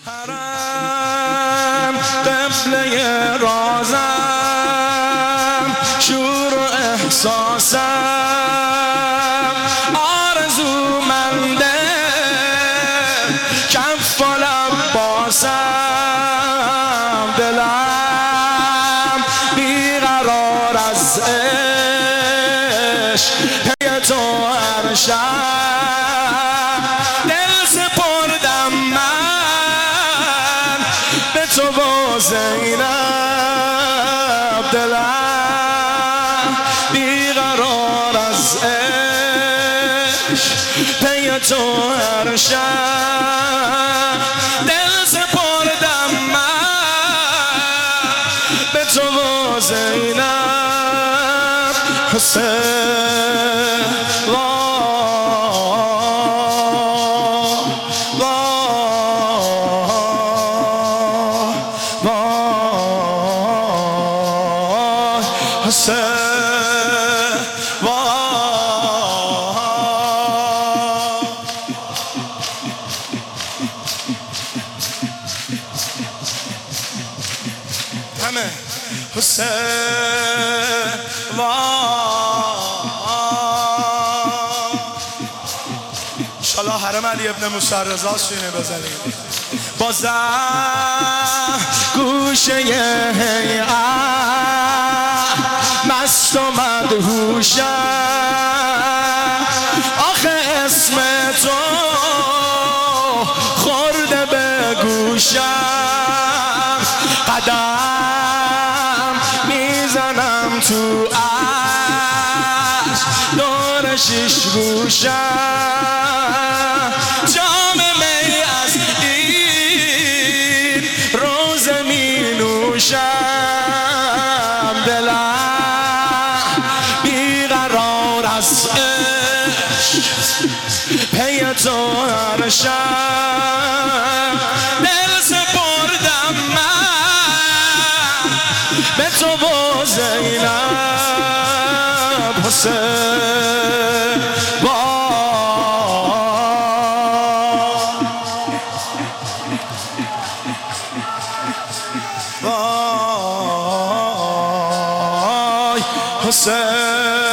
حرم قبله رازم، شور و احساسم، آرزومنده کف و لباسم، دلم بیقرار از عشق پی تو هر شب، دل سپردم من به تو با زینب، دلم بیقرار از عشق پی تو هر شب، دل سپردم من به تو با زینب. حسین حسین همه حسین انشالله حرم علی ابن موسی رضا شینه بزنیم. بازم گوشه هیئت مست و مدهوشم، آخه اسم تو خورده به گوشم، قدم میزنم تو عشق دور شیش گوشم، جام می از این روزه می نوشم، دلم بیقرار از عشق پی تو هر شب، دل سپردم من به تو با زینب. حسین وای حسین